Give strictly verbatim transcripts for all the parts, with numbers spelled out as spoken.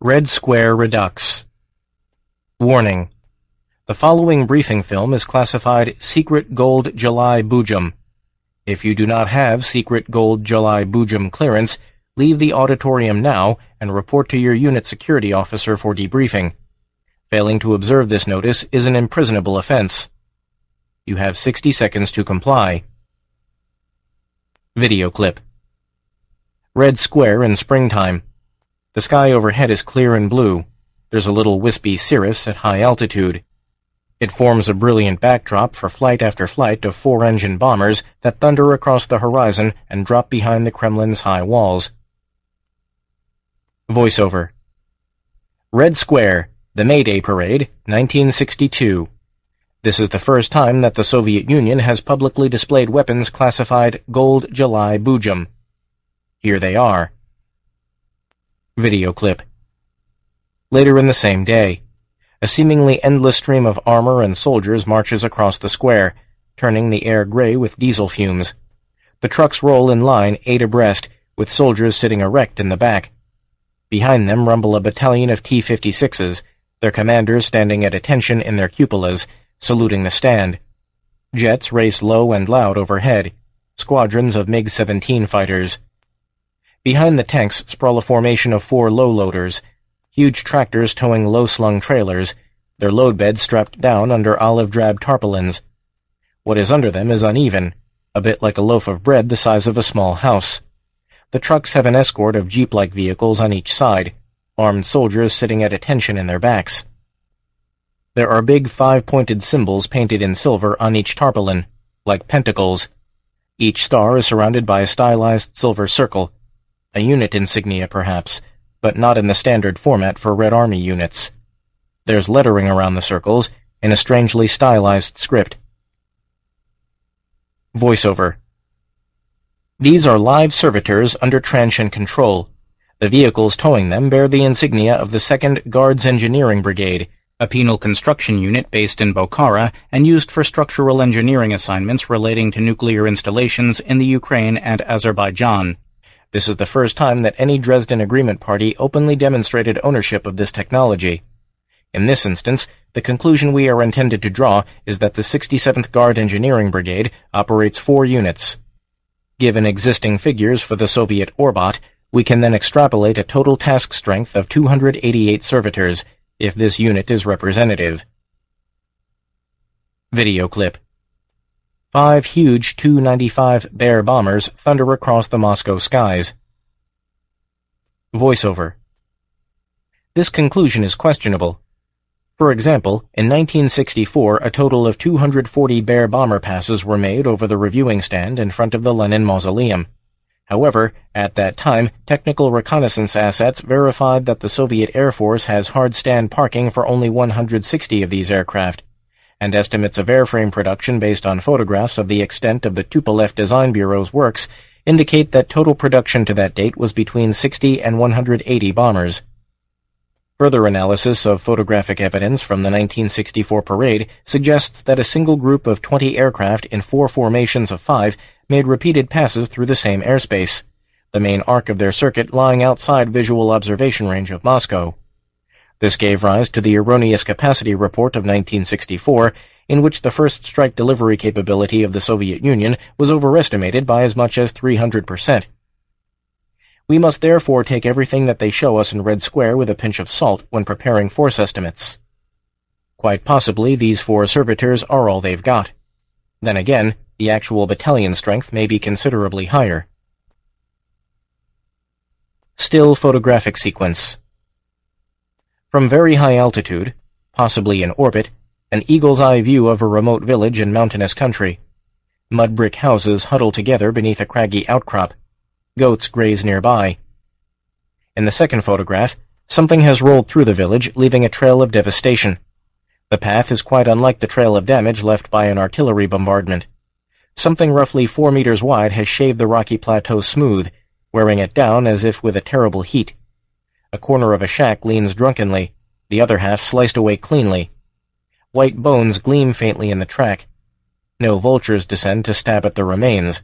Red Square Redux. Warning: the following briefing film is classified Secret Gold July Boojum. If you do not have Secret Gold July Boojum clearance, leave the auditorium now and report to your unit security officer for debriefing. Failing to observe this notice is an imprisonable offense. You have sixty seconds to comply. Video clip. Red Square in springtime. The sky overhead is clear and blue. There's a little wispy cirrus at high altitude. It forms a brilliant backdrop for flight after flight of four-engine bombers that thunder across the horizon and drop behind the Kremlin's high walls. Voiceover. Red Square, the May Day Parade, nineteen sixty-two. This is the first time that the Soviet Union has publicly displayed weapons classified Gold July Boojum. Here they are. Video clip. Later in the same day, a seemingly endless stream of armor and soldiers marches across the square, turning the air gray with diesel fumes. The trucks roll in line eight abreast, with soldiers sitting erect in the back. Behind them rumble a battalion of T fifty-sixes, their commanders standing at attention in their cupolas, saluting the stand. Jets race low and loud overhead, squadrons of MiG seventeen fighters. Behind the tanks sprawl a formation of four low-loaders, huge tractors towing low-slung trailers, their load beds strapped down under olive-drab tarpaulins. What is under them is uneven, a bit like a loaf of bread the size of a small house. The trucks have an escort of jeep-like vehicles on each side, armed soldiers sitting at attention in their backs. There are big five-pointed symbols painted in silver on each tarpaulin, like pentacles. Each star is surrounded by a stylized silver circle, a unit insignia perhaps, but not in the standard format for Red Army units. There's lettering around the circles in a strangely stylized script. Voiceover. These are live servitors under Transient control. The vehicles towing them bear the insignia of the second Guards Engineering Brigade, a penal construction unit based in Bokhara and used for structural engineering assignments relating to nuclear installations in the Ukraine and Azerbaijan. This is the first time that any Dresden Agreement party openly demonstrated ownership of this technology. In this instance, the conclusion we are intended to draw is that the sixty-seventh Guard Engineering Brigade operates four units. Given existing figures for the Soviet Orbot, we can then extrapolate a total task strength of two hundred eighty-eight servitors, if this unit is representative. Video clip. Five huge Tu ninety-five Bear bombers thunder across the Moscow skies. Voiceover. This conclusion is questionable. For example, in nineteen sixty-four, a total of two hundred forty Bear bomber passes were made over the reviewing stand in front of the Lenin Mausoleum. However, at that time, technical reconnaissance assets verified that the Soviet Air Force has hard stand parking for only one hundred sixty of these aircraft, and estimates of airframe production based on photographs of the extent of the Tupolev Design Bureau's works indicate that total production to that date was between sixty and one hundred eighty bombers. Further analysis of photographic evidence from the nineteen sixty-four parade suggests that a single group of twenty aircraft in four formations of five made repeated passes through the same airspace, the main arc of their circuit lying outside visual observation range of Moscow. This gave rise to the erroneous capacity report of nineteen sixty-four, in which the first strike delivery capability of the Soviet Union was overestimated by as much as three hundred percent. We must therefore take everything that they show us in Red Square with a pinch of salt when preparing force estimates. Quite possibly these four servitors are all they've got. Then again, the actual battalion strength may be considerably higher. Still photographic sequence. From very high altitude, possibly in orbit, an eagle's eye view of a remote village in mountainous country. Mud brick houses huddle together beneath a craggy outcrop. Goats graze nearby. In the second photograph, something has rolled through the village, leaving a trail of devastation. The path is quite unlike the trail of damage left by an artillery bombardment. Something roughly four meters wide has shaved the rocky plateau smooth, wearing it down as if with a terrible heat. A corner of a shack leans drunkenly, the other half sliced away cleanly. White bones gleam faintly in the track. No vultures descend to stab at the remains.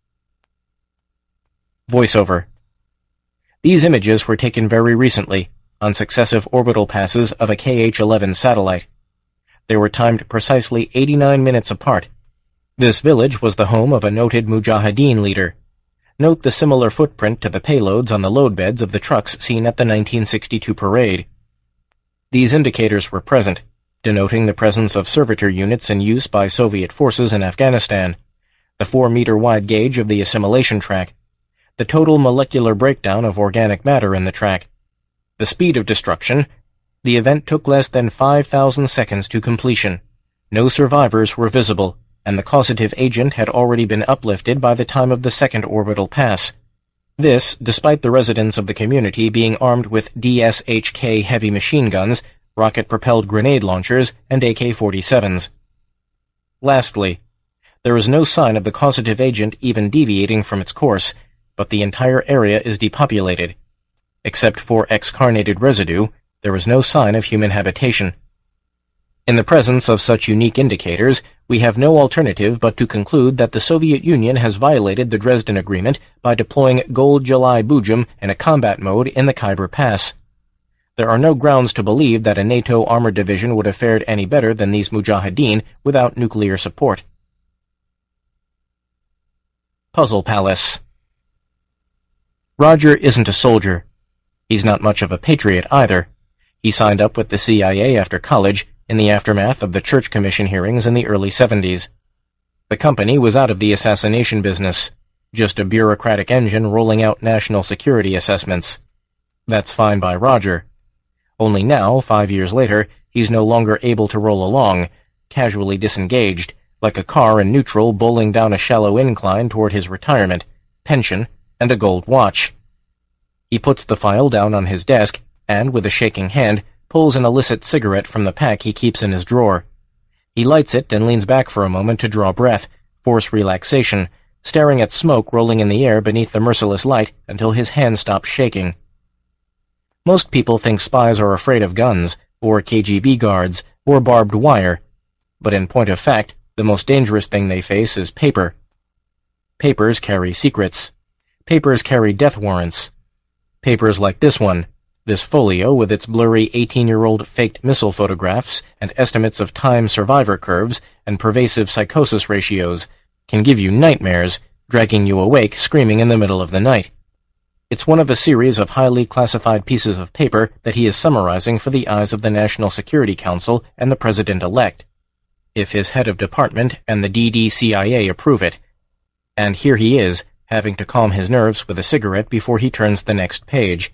Voiceover. These images were taken very recently, on successive orbital passes of a K H eleven satellite. They were timed precisely eighty-nine minutes apart. This village was the home of a noted Mujahideen leader. Note the similar footprint to the payloads on the load beds of the trucks seen at the nineteen sixty-two parade. These indicators were present, denoting the presence of servitor units in use by Soviet forces in Afghanistan, the four-meter-wide gauge of the assimilation track, the total molecular breakdown of organic matter in the track, the speed of destruction. The event took less than five thousand seconds to completion. No survivors were visible, and the causative agent had already been uplifted by the time of the second orbital pass. This, despite the residents of the community being armed with D S H K heavy machine guns, rocket-propelled grenade launchers, and A K forty-sevens. Lastly, there is no sign of the causative agent even deviating from its course, but the entire area is depopulated. Except for excarnated residue, there is no sign of human habitation. In the presence of such unique indicators, we have no alternative but to conclude that the Soviet Union has violated the Dresden Agreement by deploying Gold July Bujum in a combat mode in the Khyber Pass. There are no grounds to believe that a NATO armored division would have fared any better than these Mujahideen without nuclear support. Puzzle Palace. Roger isn't a soldier. He's not much of a patriot either. He signed up with the C I A after college, in the aftermath of the Church Commission hearings in the early seventies. The company was out of the assassination business, just a bureaucratic engine rolling out national security assessments. That's fine by Roger. Only now, five years later, he's no longer able to roll along, casually disengaged, like a car in neutral bowling down a shallow incline toward his retirement, pension, and a gold watch. He puts the file down on his desk and, with a shaking hand, pulls an illicit cigarette from the pack he keeps in his drawer. He lights it and leans back for a moment to draw breath, force relaxation, staring at smoke rolling in the air beneath the merciless light until his hand stops shaking. Most people think spies are afraid of guns, or K G B guards, or barbed wire, but in point of fact, the most dangerous thing they face is paper. Papers carry secrets. Papers carry death warrants. Papers like this one, this folio with its blurry eighteen-year-old faked missile photographs and estimates of time survivor curves and pervasive psychosis ratios, can give you nightmares, dragging you awake screaming in the middle of the night. It's one of a series of highly classified pieces of paper that he is summarizing for the eyes of the National Security Council and the President-elect, if his head of department and the D D C I A approve it. And here he is, having to calm his nerves with a cigarette before he turns the next page.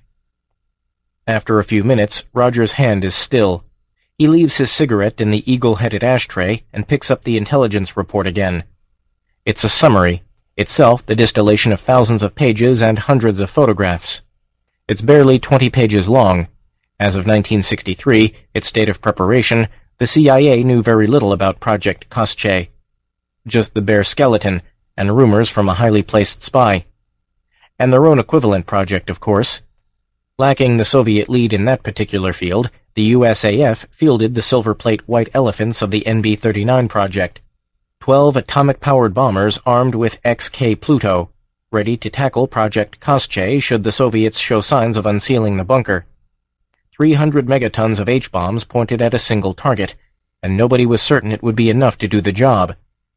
After a few minutes, Roger's hand is still. He leaves his cigarette in the eagle-headed ashtray and picks up the intelligence report again. It's a summary, itself the distillation of thousands of pages and hundreds of photographs. It's barely twenty pages long. As of nineteen sixty-three, its date of preparation, the C I A knew very little about Project Koschei. Just the bare skeleton, and rumors from a highly placed spy. And their own equivalent project, of course. Lacking the Soviet lead in that particular field, the U S A F fielded the silver-plate white elephants of the N B thirty-nine project. Twelve atomic-powered bombers armed with X K Pluto, ready to tackle Project Koschei should the Soviets show signs of unsealing the bunker. Three hundred megatons of H-bombs pointed at a single target, and nobody was certain it would be enough to do the job.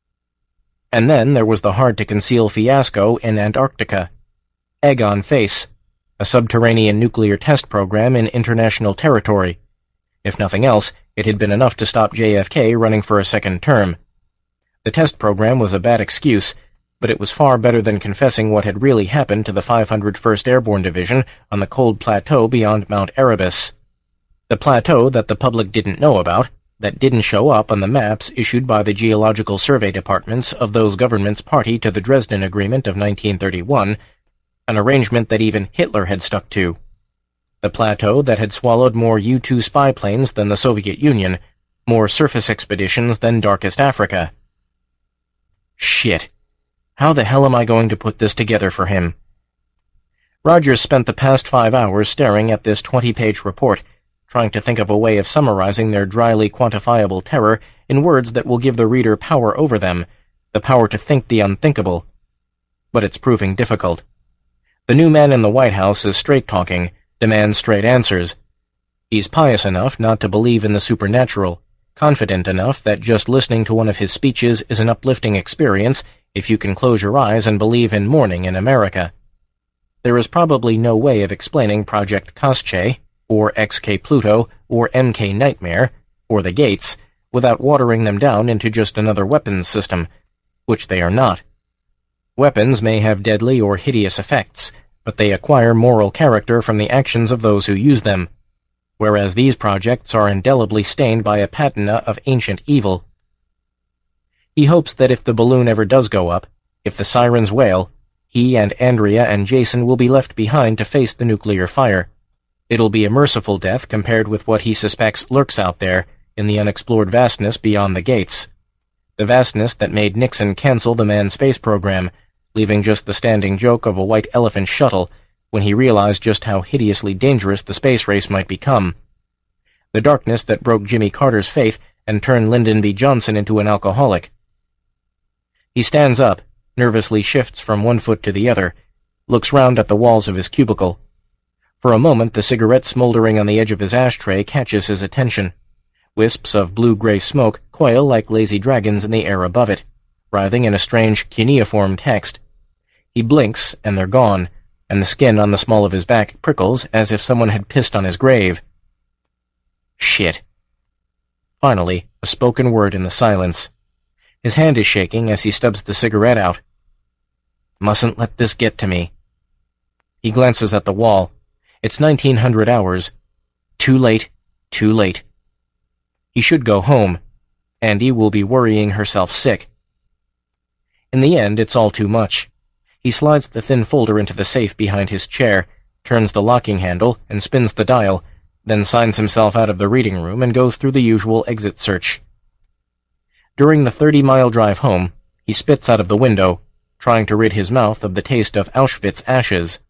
And then there was the hard-to-conceal fiasco in Antarctica. Egg on face. A subterranean nuclear test program in international territory. If nothing else, it had been enough to stop J F K running for a second term. The test program was a bad excuse, but it was far better than confessing what had really happened to the five hundred first Airborne Division on the cold plateau beyond Mount Erebus. The plateau that the public didn't know about, that didn't show up on the maps issued by the Geological Survey Departments of those governments party to the Dresden Agreement of nineteen thirty-one, an arrangement that even Hitler had stuck to. The plateau that had swallowed more U two spy planes than the Soviet Union, more surface expeditions than darkest Africa. Shit. How the hell am I going to put this together for him? Rogers spent the past five hours staring at this twenty-page report, trying to think of a way of summarizing their dryly quantifiable terror in words that will give the reader power over them, the power to think the unthinkable. But it's proving difficult. The new man in the White House is straight-talking, demands straight answers, He's pious enough not to believe in the supernatural, confident enough that just listening to one of his speeches is an uplifting experience if you can close your eyes and believe in morning in America. There is probably no way of explaining Project Koschei, or X K Pluto, or M K Nightmare, or the Gates, without watering them down into just another weapons system, which they are not. Weapons may have deadly or hideous effects, but they acquire moral character from the actions of those who use them, whereas these projects are indelibly stained by a patina of ancient evil. He hopes that if the balloon ever does go up, if the sirens wail, he and Andrea and Jason will be left behind to face the nuclear fire. It'll be a merciful death compared with what he suspects lurks out there in the unexplored vastness beyond the gates. The vastness that made Nixon cancel the manned space program, leaving just the standing joke of a white elephant shuttle when he realized just how hideously dangerous the space race might become. The darkness that broke Jimmy Carter's faith and turned Lyndon B. Johnson into an alcoholic. He stands up, nervously shifts from one foot to the other, looks round at the walls of his cubicle. For a moment the cigarette smoldering on the edge of his ashtray catches his attention. Wisps of blue-gray smoke coil like lazy dragons in the air above it, writhing in a strange cuneiform text. He blinks, and they're gone, and the skin on the small of his back prickles as if someone had pissed on his grave. Shit. Finally, a spoken word in the silence. His hand is shaking as he stubs the cigarette out. Mustn't let this get to me. He glances at the wall. It's nineteen hundred hours. Too late, too late. He should go home. Andy will be worrying herself sick. In the end, it's all too much. He slides the thin folder into the safe behind his chair, turns the locking handle, and spins the dial, then signs himself out of the reading room and goes through the usual exit search. During the thirty-mile drive home, he spits out of the window, trying to rid his mouth of the taste of Auschwitz ashes.